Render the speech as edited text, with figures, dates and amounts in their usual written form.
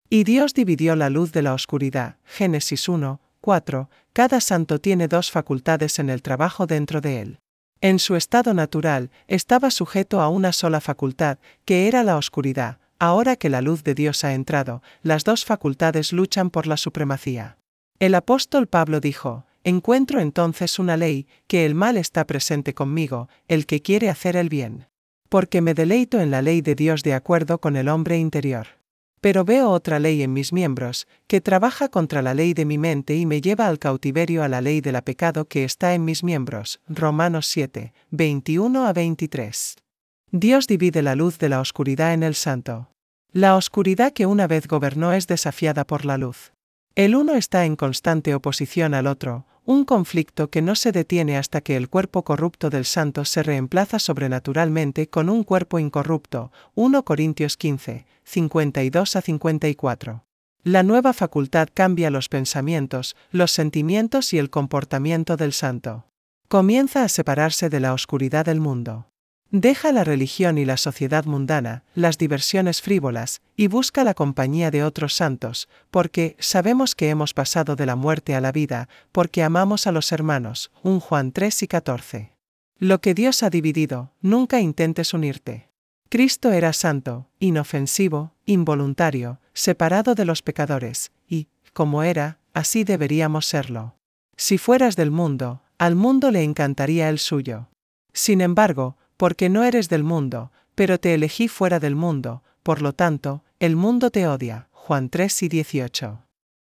Y Dios dividió la luz de la oscuridad. Génesis 1, 4. Cada santo tiene dos facultades en el trabajo dentro de él. En su estado natural, estaba sujeto a una sola facultad, que era la oscuridad. Ahora que la luz de Dios ha entrado, las dos facultades luchan por la supremacía. El apóstol Pablo dijo: encuentro entonces una ley, que el mal está presente conmigo, el que quiere hacer el bien. Porque me deleito en la ley de Dios de acuerdo con el hombre interior. Pero veo otra ley en mis miembros, que trabaja contra la ley de mi mente y me lleva al cautiverio a la ley del pecado que está en mis miembros. Romanos 7, 21-23. Dios divide la luz de la oscuridad en el santo. La oscuridad que una vez gobernó es desafiada por la luz. El uno está en constante oposición al otro, un conflicto que no se detiene hasta que el cuerpo corrupto del santo se reemplaza sobrenaturalmente con un cuerpo incorrupto. 1 Corintios 15, 52-54. La nueva facultad cambia los pensamientos, los sentimientos y el comportamiento del santo. Comienza a separarse de la oscuridad del mundo. Deja la religión y la sociedad mundana, las diversiones frívolas, y busca la compañía de otros santos, porque sabemos que hemos pasado de la muerte a la vida, porque amamos a los hermanos. 1 Juan 3 y 14. Lo que Dios ha dividido, nunca intentes unirte. Cristo era santo, inofensivo, involuntario, separado de los pecadores, y, como era, así deberíamos serlo. Si fueras del mundo, al mundo le encantaría el suyo. Sin embargo, porque no eres del mundo, pero te elegí fuera del mundo, por lo tanto, el mundo te odia. Juan 3 y 18.